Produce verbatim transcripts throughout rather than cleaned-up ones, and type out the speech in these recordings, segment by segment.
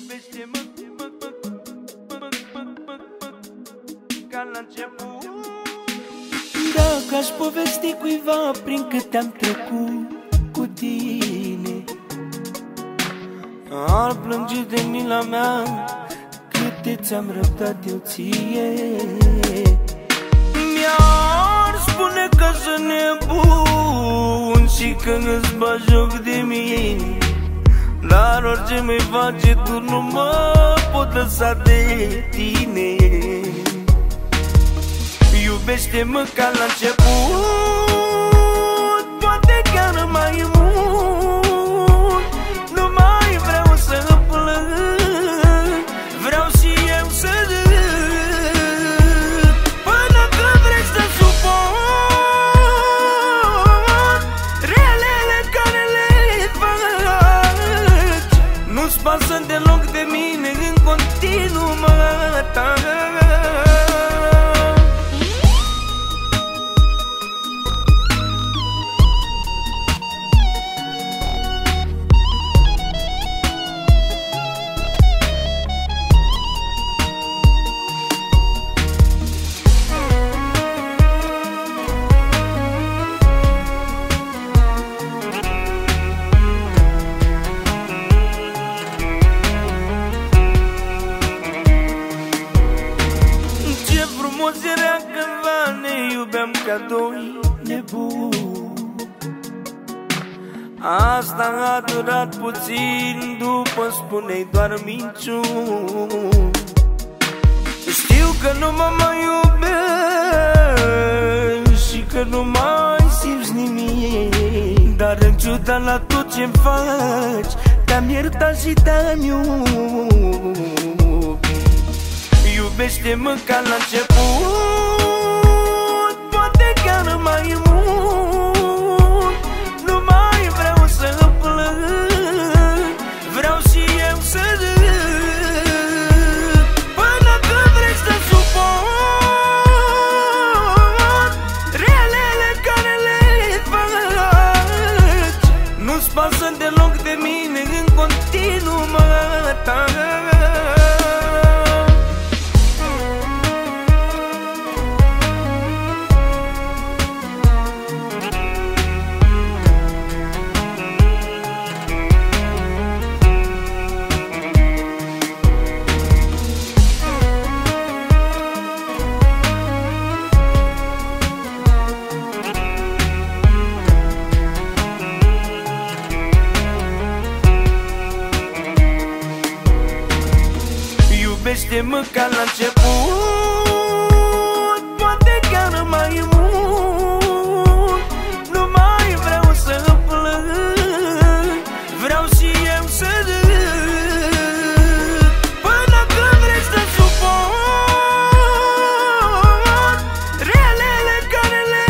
Iubește-mă ca la început. Dacă aș povesti cuiva prin cât am trecut cu tine, ar plânge de mila mea câte ți-am răbdat eu ție. Mi-ar spune că sunt nebun și că îți bagi joc de mine, dar orice mi face tu nu mă pot lăsa de tine. Iubește-mă ca la început, poate chiar mai mult. Nu mai vreau să plâng, vreau și eu să râd, până când vrei să suport relele care le faci. Nu-ți pasă deloc de mine, în continuu mă ataci. Era cândva ne iubeam ca doi nebuni. Asta a durat puțin, după spuneai doar minciuni. Știu că nu mă mai iubești și că nu mai simți nimic, dar în ciuda la tot ce-mi faci, te-am iertat și te-am iubit. Iubește-mă ca la început, poate chiar mai mult. Nu mai vreau să plâng, vreau și eu să râd, până când vrei să suport relele care le faci. Nu-ți pasă deloc de mine, în continuu mă ataci. Iubește-mă ca la început, poate chiar mai mult. Nu mai vreau să plâng, vreau și eu să râd, până când vrei să suport relele care le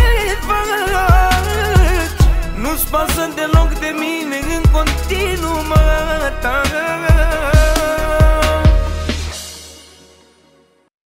faci. Nu-ți pasă deloc de mine, în continuu mă ataci.